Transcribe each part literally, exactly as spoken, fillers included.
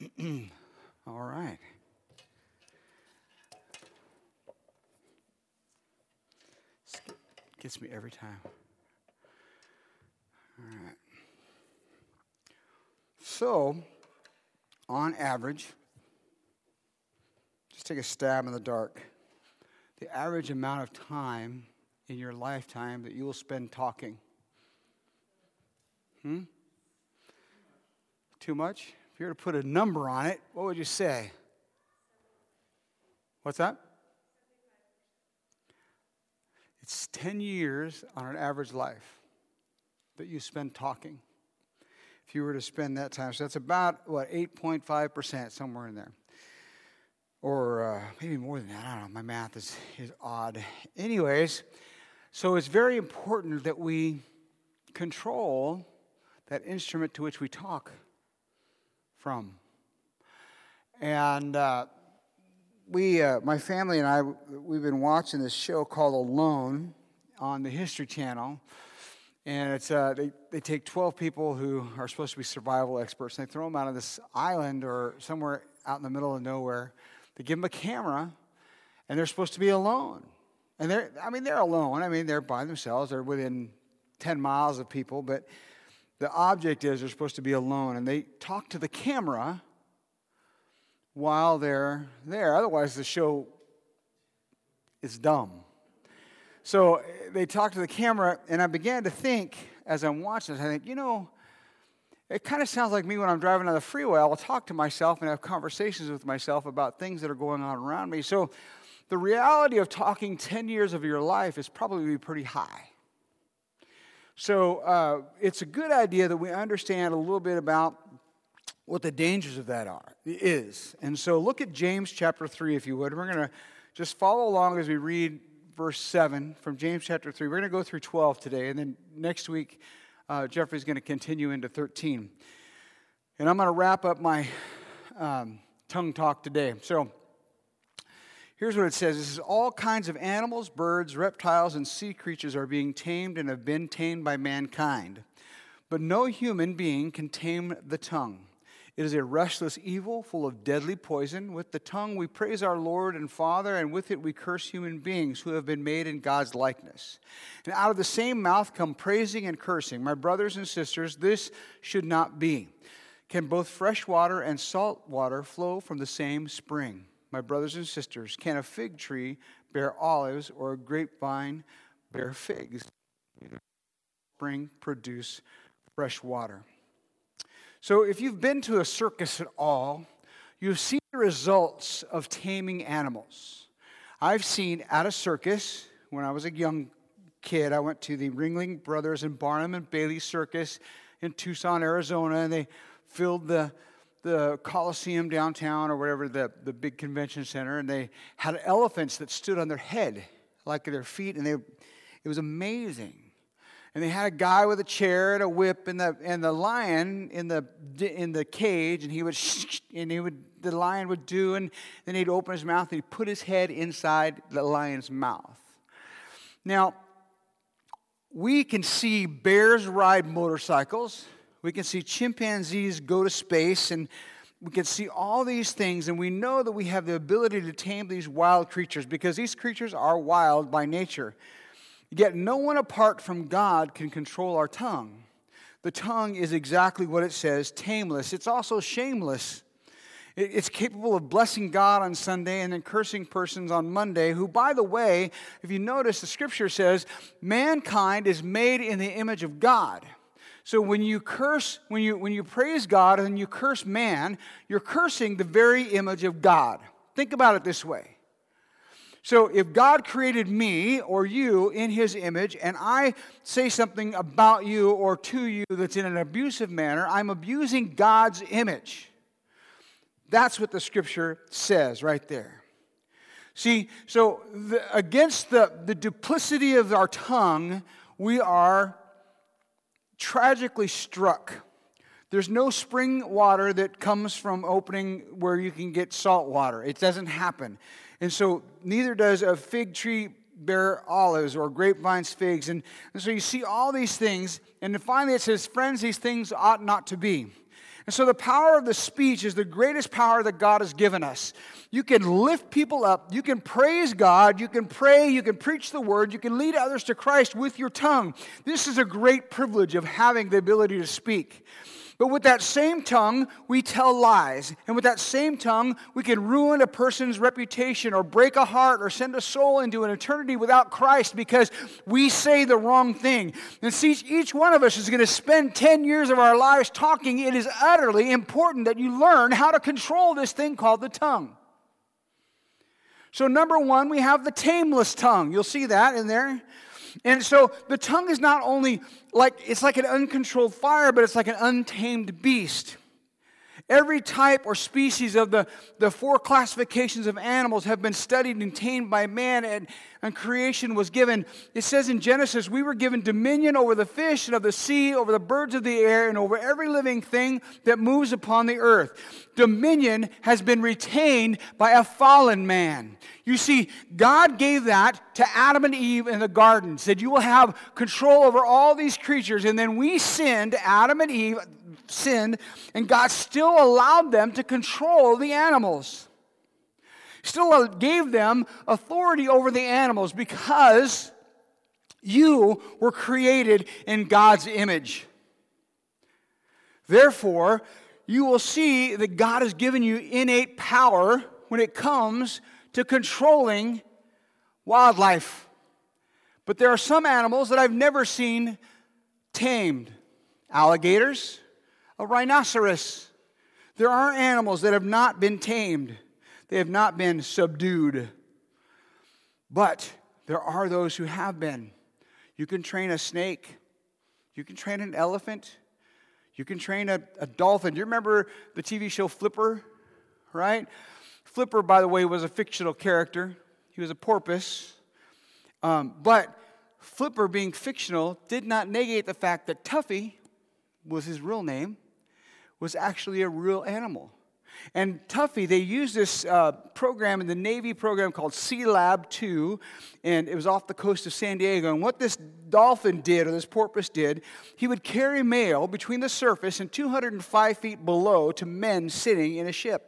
All right. Gets me every time. All right. So, on average, just take a stab in the dark. The average amount of time in your lifetime that you will spend talking. Hmm? Too much? If you were to put a number on it, what would you say? What's that? It's ten years on an average life that you spend talking. If you were to spend that time, so that's about, what, eight point five percent, somewhere in there. Or uh, maybe more than that. I don't know. My math is, is odd. Anyways, so it's very important that we control that instrument to which we talk from. And uh, we, uh, my family and I, we've been watching this show called Alone on the History Channel. And it's uh, they, they take twelve people who are supposed to be survival experts, and they throw them out on this island or somewhere out in the middle of nowhere. They give them a camera, and they're supposed to be alone. And they're, I mean, they're alone. I mean, they're by themselves. They're within ten miles of people, but the object is they're supposed to be alone, and they talk to the camera while they're there. Otherwise, the show is dumb. So they talk to the camera, and I began to think, as I'm watching this, I think, you know, it kind of sounds like me when I'm driving on the freeway. I'll talk to myself and have conversations with myself about things that are going on around me. So the reality of talking ten years of your life is probably pretty high. So uh, it's a good idea that we understand a little bit about what the dangers of that are, is. And so look at James chapter three, if you would. We're going to just follow along as we read verse seven from James chapter three. We're going to go through twelve today, and then next week, uh, Jeffrey's going to continue into thirteen. And I'm going to wrap up my um, tongue talk today. So here's what it says. This is all kinds of animals, birds, reptiles, and sea creatures are being tamed and have been tamed by mankind. But no human being can tame the tongue. It is a restless evil full of deadly poison. With the tongue we praise our Lord and Father, and with it we curse human beings who have been made in God's likeness. And out of the same mouth come praising and cursing. My brothers and sisters, this should not be. Can both fresh water and salt water flow from the same spring? My brothers and sisters, can a fig tree bear olives or a grapevine bear figs? Spring produce fresh water. So if you've been to a circus at all, you've seen the results of taming animals. I've seen at a circus, when I was a young kid, I went to the Ringling Brothers and Barnum and Bailey Circus in Tucson, Arizona, and they filled the the Coliseum downtown or whatever, the, the big convention center, and they had elephants that stood on their head, like their feet, and they it was amazing. And they had a guy with a chair and a whip, and the and the lion in the in the cage, and he would and he would the lion would do, and then he'd open his mouth and he'd put his head inside the lion's mouth. Now, we can see bears ride motorcycles. We can see chimpanzees go to space, and we can see all these things, and we know that we have the ability to tame these wild creatures because these creatures are wild by nature. Yet no one apart from God can control our tongue. The tongue is exactly what it says, tameless. It's also shameless. It's capable of blessing God on Sunday and then cursing persons on Monday, who, by the way, if you notice, the scripture says, mankind is made in the image of God. So when you curse, when you when you praise God and you curse man, you're cursing the very image of God. Think about it this way. So if God created me or you in his image, and I say something about you or to you that's in an abusive manner, I'm abusing God's image. That's what the scripture says right there. See, so the, against the, the duplicity of our tongue, we are tragically struck. There's no spring water that comes from opening where you can get salt water. It doesn't happen. And so neither does a fig tree bear olives or grapevines figs. And, and so you see all these things. And then finally it says, friends, these things ought not to be. And so the power of the speech is the greatest power that God has given us. You can lift people up. You can praise God. You can pray. You can preach the word. You can lead others to Christ with your tongue. This is a great privilege of having the ability to speak. But with that same tongue, we tell lies. And with that same tongue, we can ruin a person's reputation or break a heart or send a soul into an eternity without Christ because we say the wrong thing. And see, each one of us is going to spend ten years of our lives talking. It is utterly important that you learn how to control this thing called the tongue. So number one, we have the tameless tongue. You'll see that in there. And so the tongue is not only like, it's like an uncontrolled fire, but it's like an untamed beast. Every type or species of the, the four classifications of animals have been studied and tamed by man, and, and creation was given. It says in Genesis, we were given dominion over the fish and of the sea, over the birds of the air, and over every living thing that moves upon the earth. Dominion has been retained by a fallen man. You see, God gave that to Adam and Eve in the garden, said you will have control over all these creatures, and then we sinned, Adam and Eve sinned, and God still allowed them to control the animals. Still gave them authority over the animals because you were created in God's image. Therefore, you will see that God has given you innate power when it comes to controlling wildlife. But there are some animals that I've never seen tamed. Alligators, a rhinoceros. There are animals that have not been tamed. They have not been subdued. But there are those who have been. You can train a snake. You can train an elephant. You can train a, a dolphin. Do you remember the T V show Flipper? Right? Flipper, by the way, was a fictional character. He was a porpoise. Um, but Flipper, being fictional, did not negate the fact that Tuffy was his real name, was actually a real animal. And Tuffy, they used this uh, program in the Navy program called Sea Lab two, and it was off the coast of San Diego. And what this dolphin did, or this porpoise did, he would carry mail between the surface and two hundred five feet below to men sitting in a ship.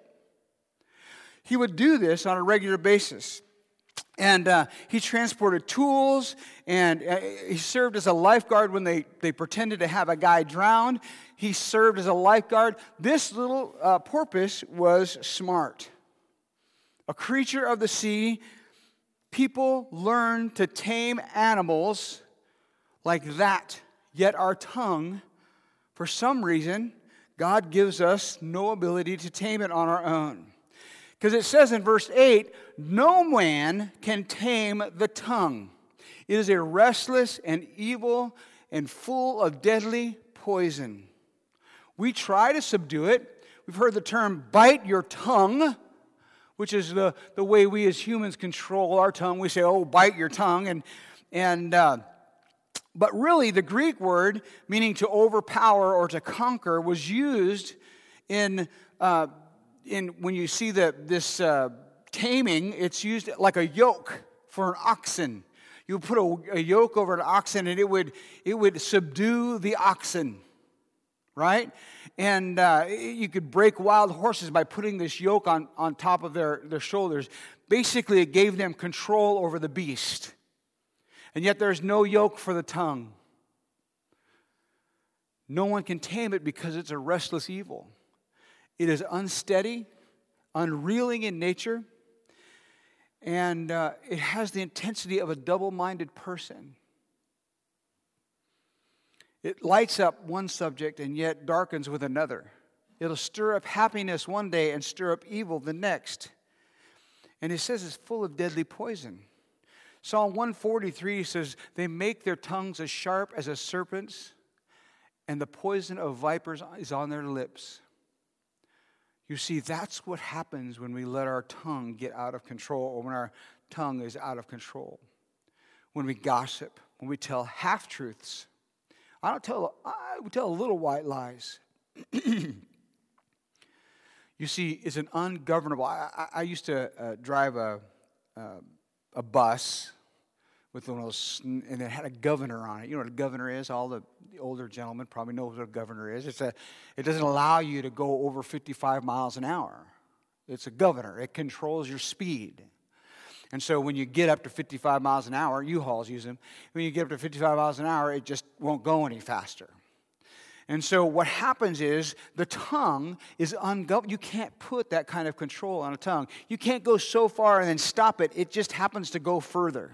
He would do this on a regular basis. And uh, he transported tools, and uh, he served as a lifeguard when they, they pretended to have a guy drowned. He served as a lifeguard. This little uh, porpoise was smart. A creature of the sea. People learn to tame animals like that. Yet our tongue, for some reason, God gives us no ability to tame it on our own. Because it says in verse eight, no man can tame the tongue. It is a restless and evil and full of deadly poison. We try to subdue it. We've heard the term bite your tongue, which is the, the way we as humans control our tongue. We say, oh, bite your tongue. And, and uh, but really, the Greek word, meaning to overpower or to conquer, was used in... Uh, In, when you see the, this uh, taming, it's used like a yoke for an oxen. You put a, a yoke over an oxen, and it would it would subdue the oxen, right? And uh, you could break wild horses by putting this yoke on, on top of their, their shoulders. Basically, it gave them control over the beast. And yet there's no yoke for the tongue. No one can tame it because it's a restless evil. It is unsteady, unreeling in nature, and uh, it has the intensity of a double-minded person. It lights up one subject and yet darkens with another. It'll stir up happiness one day and stir up evil the next. And it says it's full of deadly poison. Psalm one forty-three says, they make their tongues as sharp as a serpent's, and the poison of vipers is on their lips. You see, that's what happens when we let our tongue get out of control, or when our tongue is out of control. When we gossip, when we tell half-truths. I don't tell, I tell little white lies. You see, it's an ungovernable. I, I, I used to uh, drive a, uh, a bus with one of those, and it had a governor on it. You know what a governor is? All the The older gentleman probably knows what a governor is. It's a, it doesn't allow you to go over fifty-five miles an hour. It's a governor. It controls your speed. And so when you get up to fifty-five miles an hour, U-Hauls use them. When you get up to fifty-five miles an hour, it just won't go any faster. And so what happens is the tongue is ungoverned. You can't put that kind of control on a tongue. You can't go so far and then stop it. It just happens to go further.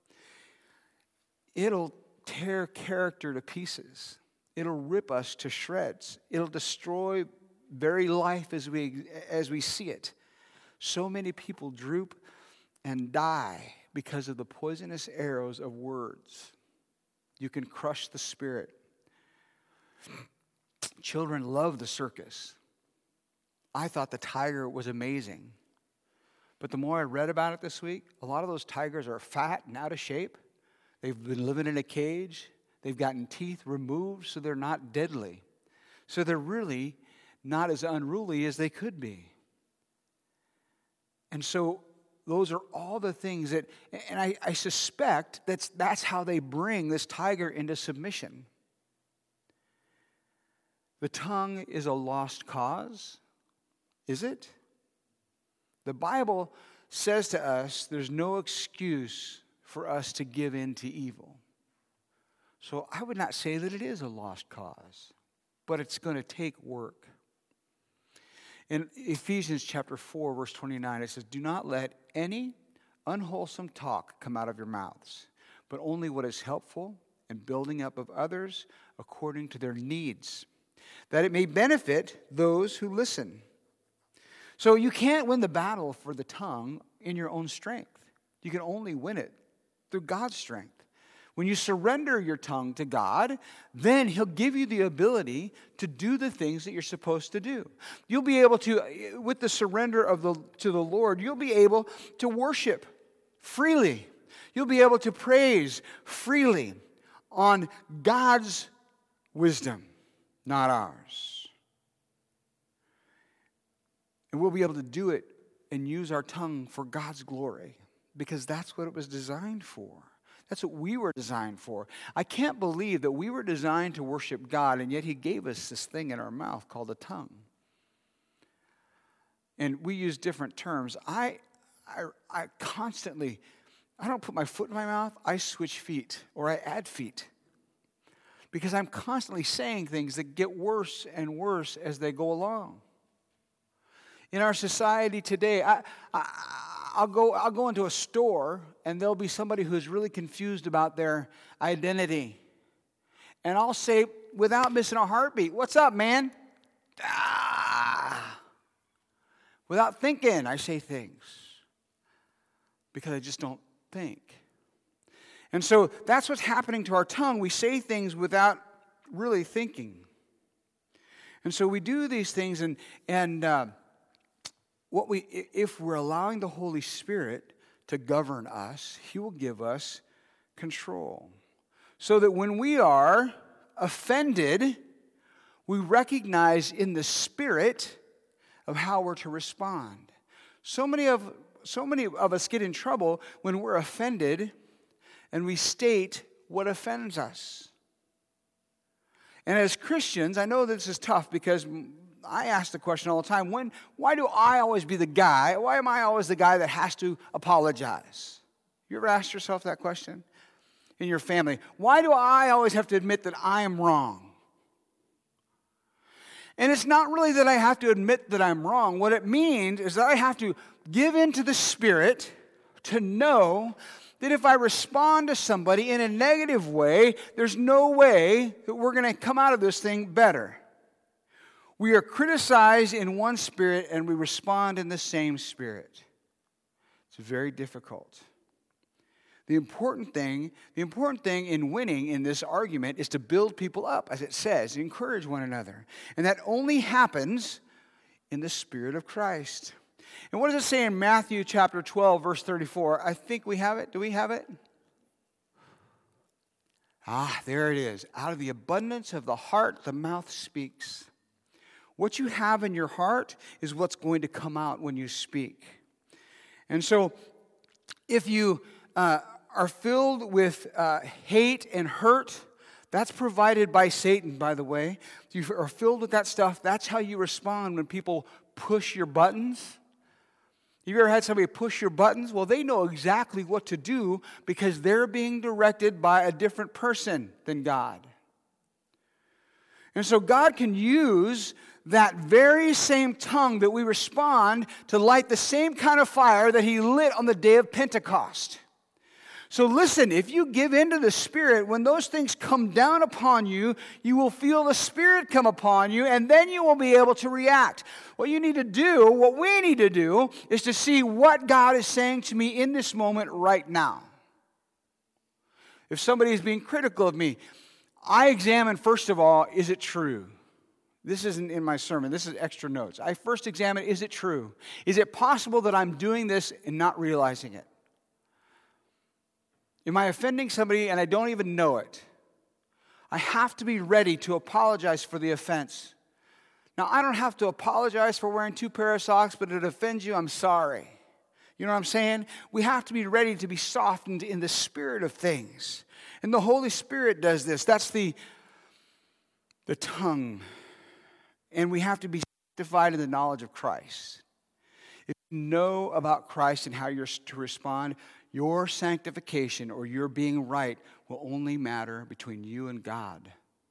It'll tear character to pieces. It'll rip us to shreds. It'll destroy very life as we as we see it. So many people droop and die because of the poisonous arrows of words. You can crush the spirit. Children love the circus. I thought the tiger was amazing. But the more I read about it this week, a lot of those tigers are fat and out of shape. They've been living in a cage. They've gotten teeth removed, so they're not deadly. So they're really not as unruly as they could be. And so those are all the things that, and I, I suspect that's, that's how they bring this tiger into submission. The tongue is a lost cause, is it? The Bible says to us there's no excuse for us to give in to evil. So I would not say that it is a lost cause, but it's going to take work. In Ephesians chapter four, verse twenty-nine, it says, "Do not let any unwholesome talk come out of your mouths, but only what is helpful and building up of others according to their needs, that it may benefit those who listen." So you can't win the battle for the tongue in your own strength. You can only win it through God's strength. When you surrender your tongue to God, then He'll give you the ability to do the things that you're supposed to do. You'll be able to, with the surrender of the to the Lord, you'll be able to worship freely. You'll be able to praise freely on God's wisdom, not ours. And we'll be able to do it and use our tongue for God's glory, because that's what it was designed for. That's what we were designed for. I can't believe that we were designed to worship God, and yet He gave us this thing in our mouth called a tongue. And we use different terms. I, I, I constantly, I don't put my foot in my mouth, I switch feet, or I add feet. Because I'm constantly saying things that get worse and worse as they go along. In our society today, I, I, I'll go, I'll go into a store, and there'll be somebody who's really confused about their identity. And I'll say, without missing a heartbeat, "What's up, man?" Ah. Without thinking, I say things. Because I just don't think. And so that's what's happening to our tongue. We say things without really thinking. And so we do these things, and and uh, what we if we're allowing the Holy Spirit to govern us, He will give us control. So that when we are offended, we recognize in the spirit of how we're to respond. So many of so many of us get in trouble when we're offended and we state what offends us. And as Christians, I know this is tough because I ask the question all the time, when, why do I always be the guy, why am I always the guy that has to apologize? You ever asked yourself that question? In your family, why do I always have to admit that I am wrong? And it's not really that I have to admit that I'm wrong. What it means is that I have to give into the Spirit to know that if I respond to somebody in a negative way, there's no way that we're going to come out of this thing better. We are criticized in one spirit and we respond in the same spirit. It's very difficult. The important thing, the important thing in winning in this argument is to build people up, as it says, encourage one another. And that only happens in the Spirit of Christ. And what does it say in Matthew chapter twelve, verse thirty-four? I think we have it. Do we have it? Ah, there it is. Out of the abundance of the heart, the mouth speaks. What you have in your heart is what's going to come out when you speak. And so, if you uh, are filled with uh, hate and hurt, That's provided by Satan, by the way. You are filled with that stuff. That's how you respond when people push your buttons. Have you ever had somebody push your buttons? Well, they know exactly what to do because they're being directed by a different person than God. And so God can use that very same tongue that we respond to light the same kind of fire that he lit on the day of Pentecost. So listen, if you give in to the Spirit, when those things come down upon you, you will feel the Spirit come upon you, and then you will be able to react. What you need to do, what we need to do, is to see what God is saying to me in this moment right now. If somebody is being critical of me, I examine, first of all, is it true? This isn't in my sermon. This is extra notes. I first examine, is it true? Is it possible that I'm doing this and not realizing it? Am I offending somebody and I don't even know it? I have to be ready to apologize for the offense. Now, I don't have to apologize for wearing two pair of socks, but if it offends you, I'm sorry. You know what I'm saying? We have to be ready to be softened in the spirit of things. And the Holy Spirit does this. That's the, the tongue. And we have to be sanctified in the knowledge of Christ. If you know about Christ and how you're to respond, your sanctification or your being right will only matter between you and God.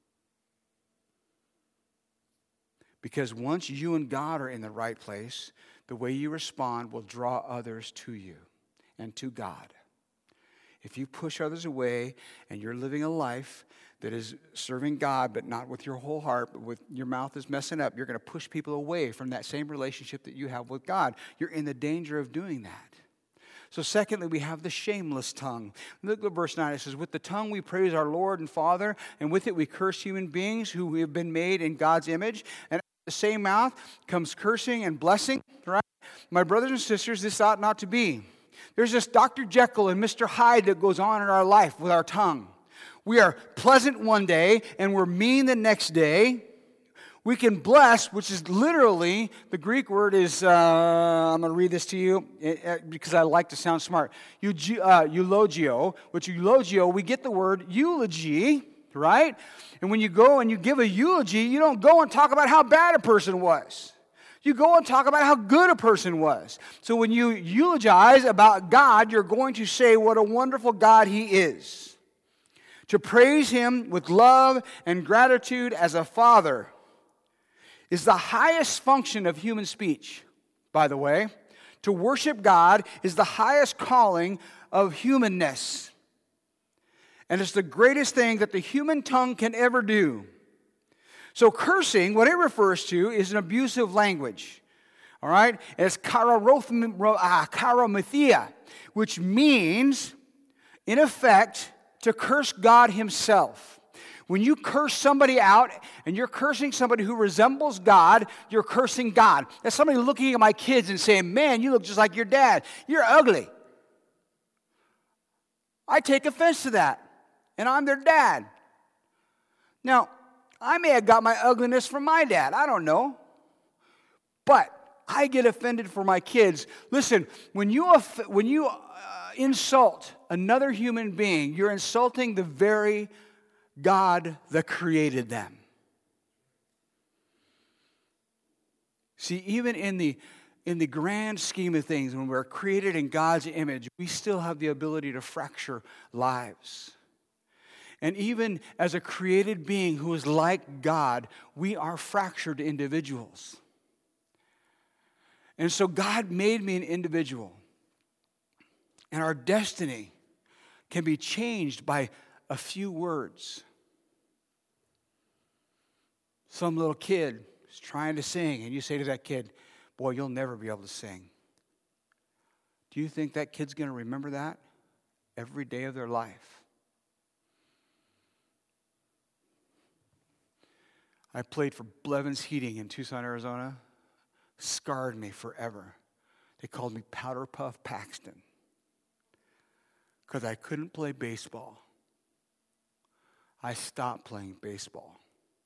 Because once you and God are in the right place, the way you respond will draw others to you and to God. If you push others away and you're living a life that is serving God but not with your whole heart, but with your mouth is messing up, you're going to push people away from that same relationship that you have with God. You're in the danger of doing that. So secondly, we have the shameless tongue. Look at verse nine. It says, with the tongue we praise our Lord and Father, and with it we curse human beings who have been made in God's image. And out of the same mouth comes cursing and blessing, right? My brothers and sisters, this ought not to be. There's this Doctor Jekyll and Mister Hyde that goes on in our life with our tongue. We are pleasant one day, and we're mean the next day. We can bless, which is literally, the Greek word is, uh, I'm going to read this to you because I like to sound smart. Uh, eulogio, which eulogio, we get the word eulogy, right? And when you go and you give a eulogy, you don't go and talk about how bad a person was. You go and talk about how good a person was. So when you eulogize about God, you're going to say what a wonderful God he is. To praise him with love and gratitude as a father is the highest function of human speech, by the way. To worship God is the highest calling of humanness. And it's the greatest thing that the human tongue can ever do. So cursing, what it refers to, is an abusive language. All right? And it's karamithia, which means, in effect, to curse God himself. When you curse somebody out and you're cursing somebody who resembles God, you're cursing God. That's somebody looking at my kids and saying, man, you look just like your dad. You're ugly. I take offense to that, and I'm their dad. Now, I may have got my ugliness from my dad. I don't know. But I get offended for my kids. Listen, when you, when you uh, insult another human being, you're insulting the very God that created them. See, even in the in the grand scheme of things, when we're created in God's image, we still have the ability to fracture lives. And even as a created being who is like God, we are fractured individuals. And so God made me an individual. And our destiny can be changed by a few words. Some little kid is trying to sing, and you say to that kid, boy, you'll never be able to sing. Do you think that kid's going to remember that every day of their life? I played for Blevins Heating in Tucson, Arizona. Scarred me forever. They called me Powder Puff Paxton because I couldn't play baseball. I stopped playing baseball.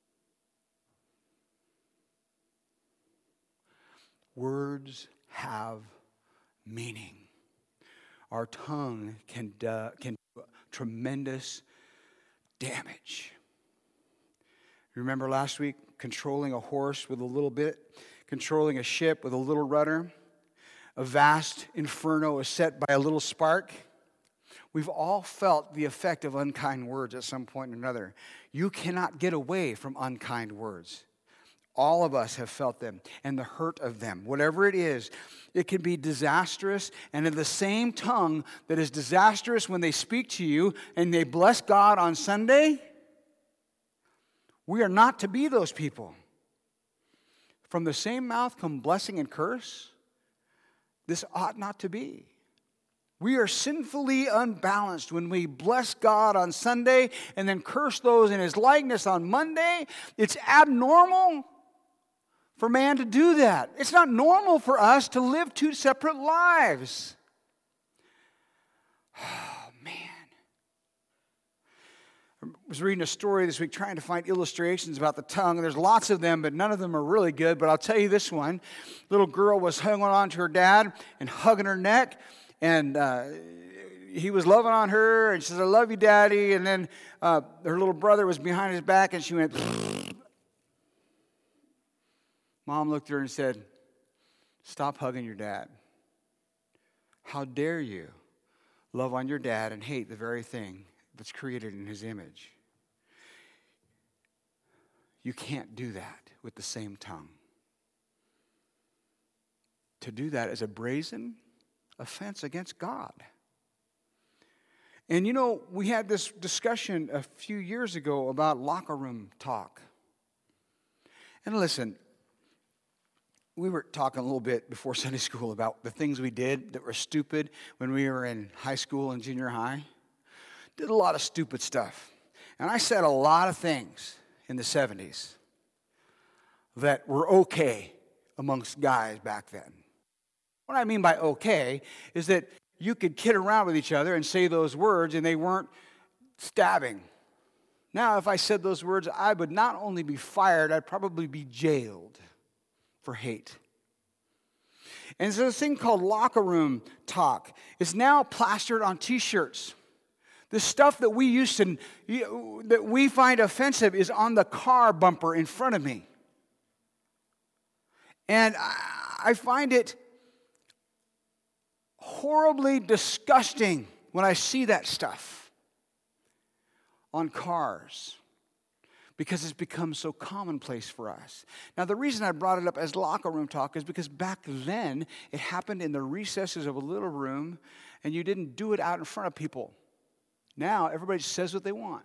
Words have meaning. Our tongue can, uh, can do tremendous damage. Remember last week, controlling a horse with a little bit, controlling a ship with a little rudder. A vast inferno is set by a little spark. We've all felt the effect of unkind words at some point or another. You cannot get away from unkind words. All of us have felt them and the hurt of them. Whatever it is, it can be disastrous. And in the same tongue that is disastrous when they speak to you and they bless God on Sunday, we are not to be those people. From the same mouth come blessing and curse. This ought not to be. We are sinfully unbalanced when we bless God on Sunday and then curse those in His likeness on Monday. It's abnormal for man to do that. It's not normal for us to live two separate lives. Oh, man. I was reading a story this week trying to find illustrations about the tongue. There's lots of them, but none of them are really good. But I'll tell you this one. Little girl was hanging on to her dad and hugging her neck. And uh, he was loving on her. And she says, I love you, Daddy. And then uh, her little brother was behind his back. And she went, Mom looked at her and said, stop hugging your dad. How dare you love on your dad and hate the very thing that's created in His image. You can't do that with the same tongue. To do that is a brazen offense against God. And you know, we had this discussion a few years ago about locker room talk. And listen, we were talking a little bit before Sunday school about the things we did that were stupid when we were in high school and junior high. Did a lot of stupid stuff. And I said a lot of things in the seventies that were okay amongst guys back then. What I mean by okay is that you could kid around with each other and say those words and they weren't stabbing. Now, if I said those words, I would not only be fired, I'd probably be jailed for hate. And so this thing called locker room talk is now plastered on T-shirts. The stuff that we used to, that we find offensive is on the car bumper in front of me. And I find it horribly disgusting when I see that stuff on cars because it's become so commonplace for us. Now, the reason I brought it up as locker room talk is because back then it happened in the recesses of a little room and you didn't do it out in front of people. Now, everybody says what they want.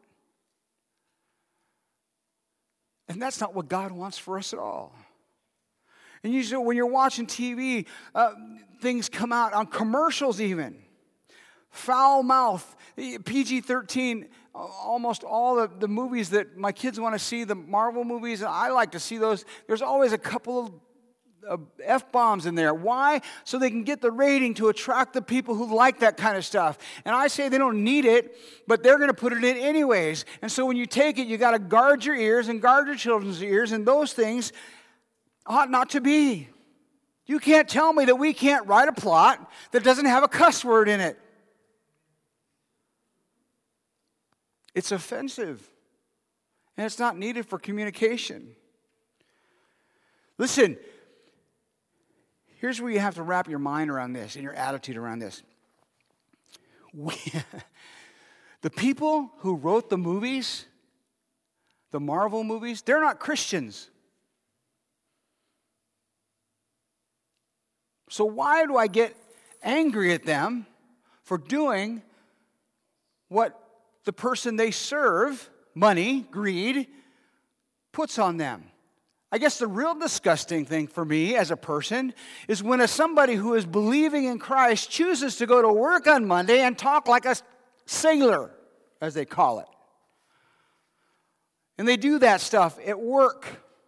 And that's not what God wants for us at all. And usually when you're watching T V, uh, things come out on commercials even. Foul mouth, P G thirteen, almost all the, the movies that my kids want to see, the Marvel movies, and I like to see those. There's always a couple of Uh, F-bombs in there. Why? So they can get the rating to attract the people who like that kind of stuff. And I say they don't need it, but they're going to put it in anyways. And so when you take it, you got to guard your ears and guard your children's ears, and those things ought not to be. You can't tell me that we can't write a plot that doesn't have a cuss word in it. It's offensive, and it's not needed for communication. Listen, here's where you have to wrap your mind around this and your attitude around this. We, the people who wrote the movies, the Marvel movies, they're not Christians. So why do I get angry at them for doing what the person they serve, money, greed, puts on them? I guess the real disgusting thing for me as a person is when a somebody who is believing in Christ chooses to go to work on Monday and talk like a sailor, as they call it. And they do that stuff at work.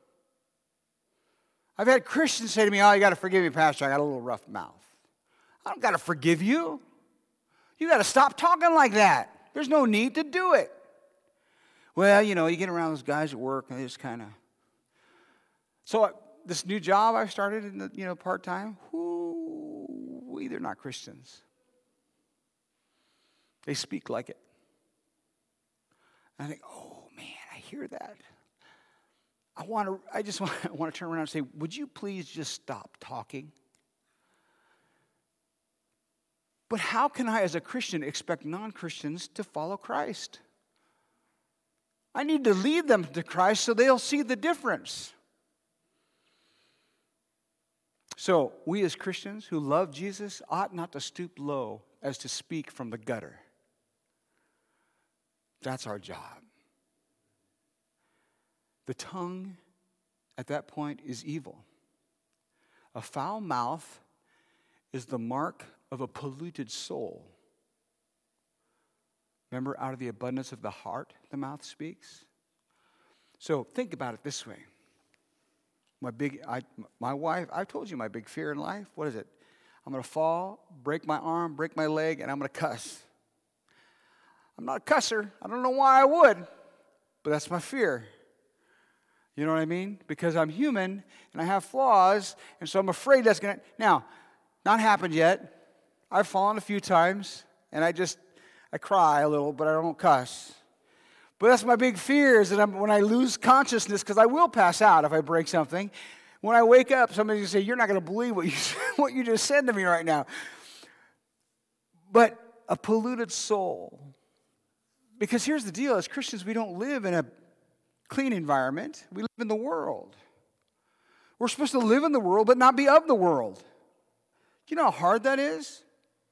I've had Christians say to me, oh, you got to forgive me, Pastor, I got a little rough mouth. I don't got to forgive you. You got to stop talking like that. There's no need to do it. Well, you know, you get around those guys at work and they just kind of... So uh, this new job I started in the, you know, part-time, whoo, they're not Christians. They speak like it. And I think, oh, man, I hear that. I want to, I just want, I want to turn around and say, would you please just stop talking? But how can I, as a Christian, expect non-Christians to follow Christ? I need to lead them to Christ so they'll see the difference. So, we as Christians who love Jesus ought not to stoop low as to speak from the gutter. That's our job. The tongue, at that point, is evil. A foul mouth is the mark of a polluted soul. Remember, out of the abundance of the heart, the mouth speaks. So think about it this way. My big, I, my wife, I've told you my big fear in life. What is it? I'm going to fall, break my arm, break my leg, and I'm going to cuss. I'm not a cusser. I don't know why I would, but that's my fear. You know what I mean? Because I'm human, and I have flaws, and so I'm afraid that's going to... Now, not happened yet. I've fallen a few times, and I just, I cry a little, but I don't cuss. But that's my big fear is that I'm, when I lose consciousness, because I will pass out if I break something, when I wake up, somebody's going to say, you're not going to believe what you, what you just said to me right now. But a polluted soul. Because here's the deal. As Christians, we don't live in a clean environment. We live in the world. We're supposed to live in the world, but not be of the world. Do you know how hard that is?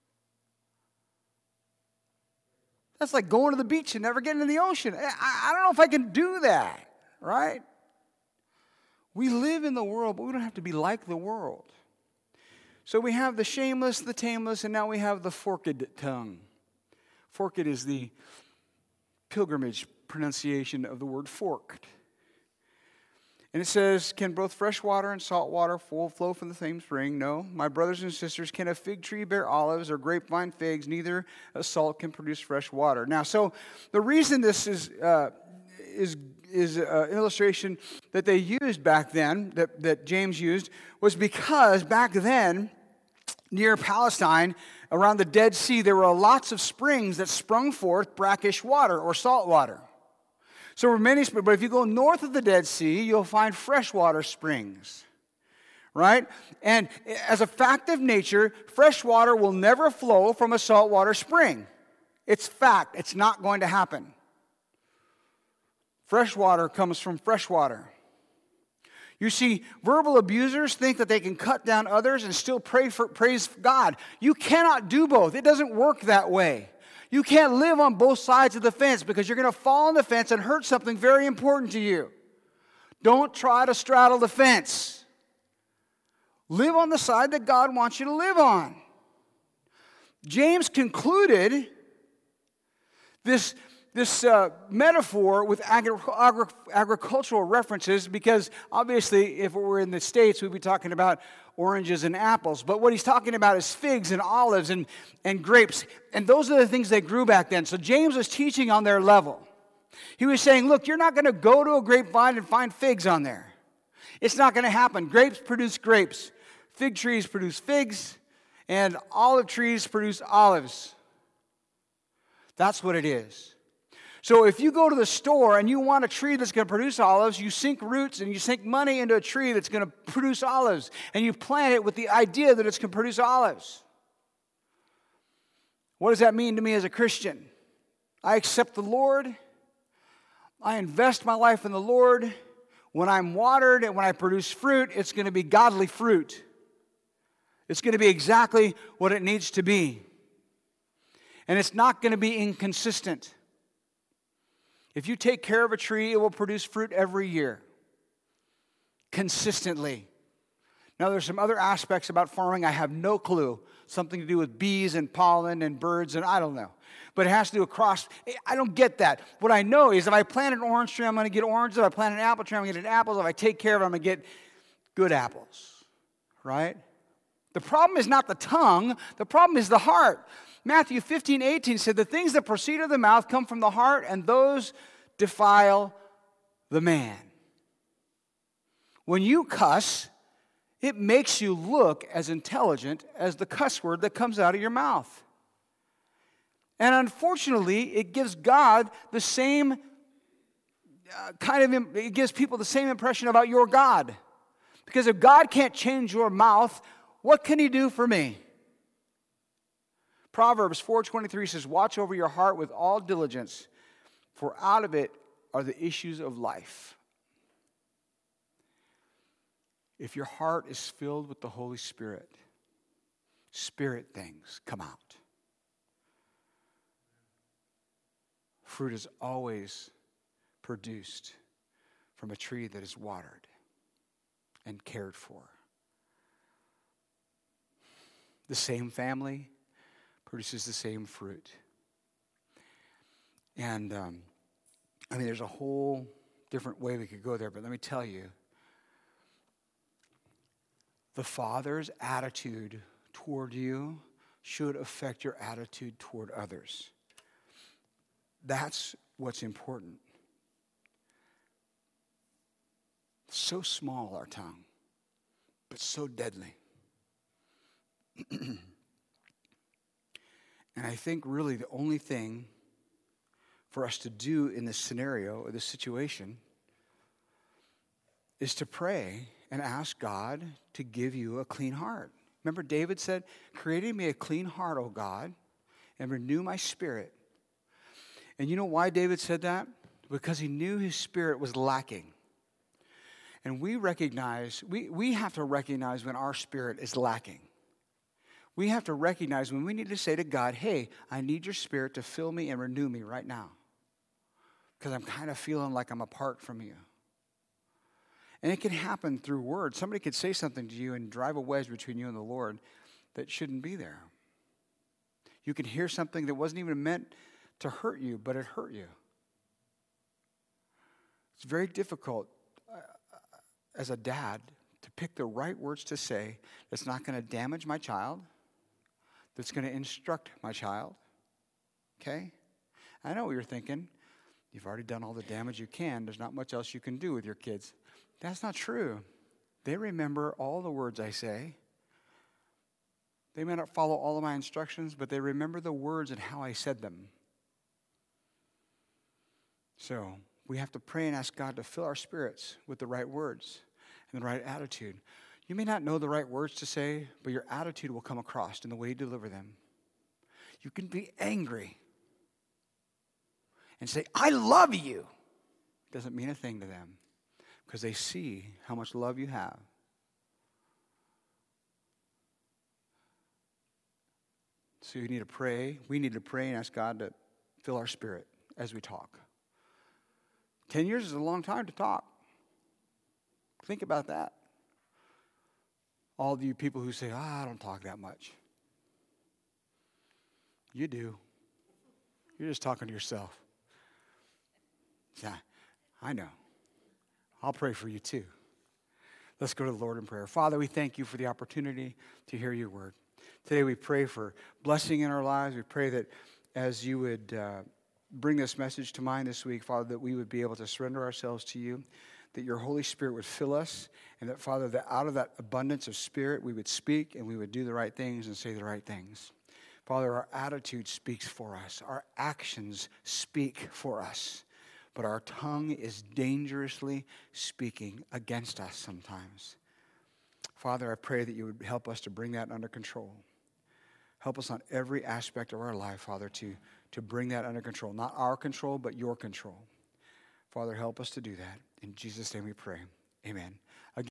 That's like going to the beach and never getting in the ocean. I, I don't know if I can do that, right? We live in the world, but we don't have to be like the world. So we have the shameless, the tameless, and now we have the forked tongue. Forked is the pilgrimage pronunciation of the word forked. And it says, can both fresh water and salt water flow from the same spring? No. My brothers and sisters, can a fig tree bear olives or grapevine figs? Neither a salt can produce fresh water. Now, so the reason this is uh, is is an illustration that they used back then, that, that James used, was because back then, near Palestine, around the Dead Sea, there were lots of springs that sprung forth brackish water or salt water. So there were many springs, but if you go north of the Dead Sea, you'll find freshwater springs, right? And as a fact of nature, fresh water will never flow from a saltwater spring. It's fact. It's not going to happen. Fresh water comes from fresh water. You see, verbal abusers think that they can cut down others and still pray for, praise God. You cannot do both. It doesn't work that way. You can't live on both sides of the fence because you're going to fall on the fence and hurt something very important to you. Don't try to straddle the fence. Live on the side that God wants you to live on. James concluded this, this uh, metaphor with agri- agri- agricultural references because obviously if it were in the States, we'd be talking about oranges and apples. But what he's talking about is figs and olives and, and grapes. And those are the things they grew back then. So James was teaching on their level. He was saying, look, you're not going to go to a grapevine and find figs on there. It's not going to happen. Grapes produce grapes. Fig trees produce figs. And olive trees produce olives. That's what it is. So if you go to the store and you want a tree that's going to produce olives, you sink roots and you sink money into a tree that's going to produce olives. And you plant it with the idea that it's going to produce olives. What does that mean to me as a Christian? I accept the Lord. I invest my life in the Lord. When I'm watered and when I produce fruit, it's going to be godly fruit. It's going to be exactly what it needs to be. And it's not going to be inconsistent. If you take care of a tree, it will produce fruit every year, consistently. Now, there's some other aspects about farming I have no clue. Something to do with bees and pollen and birds, and I don't know. But it has to do across. I don't get that. What I know is if I plant an orange tree, I'm going to get oranges. If I plant an apple tree, I'm going to get apples. If I take care of it, I'm going to get good apples, right? The problem is not the tongue. The problem is the heart. Matthew fifteen eighteen said, the things that proceed of the mouth come from the heart, and those defile the man. When you cuss, it makes you look as intelligent as the cuss word that comes out of your mouth. And unfortunately, it gives God the same uh, kind of, im- it gives people the same impression about your God. Because if God can't change your mouth, what can he do for me? Proverbs four twenty-three says, watch over your heart with all diligence, for out of it are the issues of life. If your heart is filled with the Holy Spirit, spirit things come out. Fruit is always produced from a tree that is watered and cared for. The same family produces the same fruit. And, um, I mean, there's a whole different way we could go there, but let me tell you, the Father's attitude toward you should affect your attitude toward others. That's what's important. So small, our tongue, but so deadly. And I think really the only thing for us to do in this scenario or this situation is to pray and ask God to give you a clean heart. Remember David said, create in me a clean heart, O God, and renew my spirit. And you know why David said that? Because he knew his spirit was lacking. And we recognize, we, we have to recognize when our spirit is lacking. We have to recognize when we need to say to God, hey, I need your spirit to fill me and renew me right now. Because I'm kind of feeling like I'm apart from you. And it can happen through words. Somebody could say something to you and drive a wedge between you and the Lord that shouldn't be there. You could hear something that wasn't even meant to hurt you, but it hurt you. It's very difficult uh, as a dad to pick the right words to say that's not going to damage my child, that's going to instruct my child. Okay? I know what you're thinking. You've already done all the damage you can. There's not much else you can do with your kids. That's not true. They remember all the words I say. They may not follow all of my instructions, but they remember the words and how I said them. So we have to pray and ask God to fill our spirits with the right words and the right attitude. You may not know the right words to say, but your attitude will come across in the way you deliver them. You can be angry and say, I love you. Doesn't mean a thing to them because they see how much love you have. So you need to pray. We need to pray and ask God to fill our spirit as we talk. Ten years is a long time to talk. Think about that. All of you people who say, ah, I don't talk that much. You do. You're just talking to yourself. Yeah, I know. I'll pray for you too. Let's go to the Lord in prayer. Father, we thank you for the opportunity to hear your word. Today we pray for blessing in our lives. We pray that as you would uh, bring this message to mind this week, Father, that we would be able to surrender ourselves to you, that your Holy Spirit would fill us, and that, Father, that out of that abundance of spirit, we would speak and we would do the right things and say the right things. Father, our attitude speaks for us. Our actions speak for us. But our tongue is dangerously speaking against us sometimes. Father, I pray that you would help us to bring that under control. Help us on every aspect of our life, Father, to, to bring that under control. Not our control, but your control. Father, help us to do that. In Jesus' name we pray. Amen.